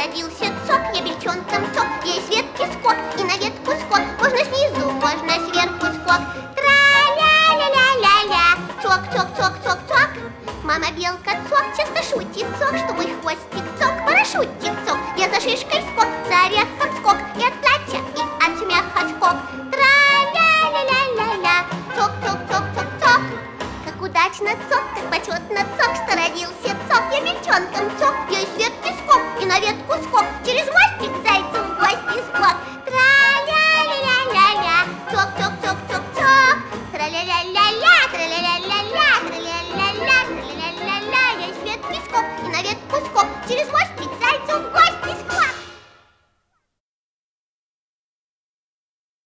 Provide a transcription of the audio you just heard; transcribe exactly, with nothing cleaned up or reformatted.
родился цок, я бельчонком цок. Есть ветки скок и на ветку скок. Можно снизу, можно сверху скок. Тра-ля-ля-ля-ля-ля. Цок, цок, цок, цок, цок. Мама белка цок часто шутит цок, что мой хвостик цок, парашютик цок. Я за шишкой скок, за орехом скок, и от платья, и от смеха скок. Тра-ля-ля-ля-ля-ля. Цок, цок, цок, цок, цок. Как удачно цок, как почетно цок, что родился цок. Я бельчонком цок, я из ветки скок и на ветку скок.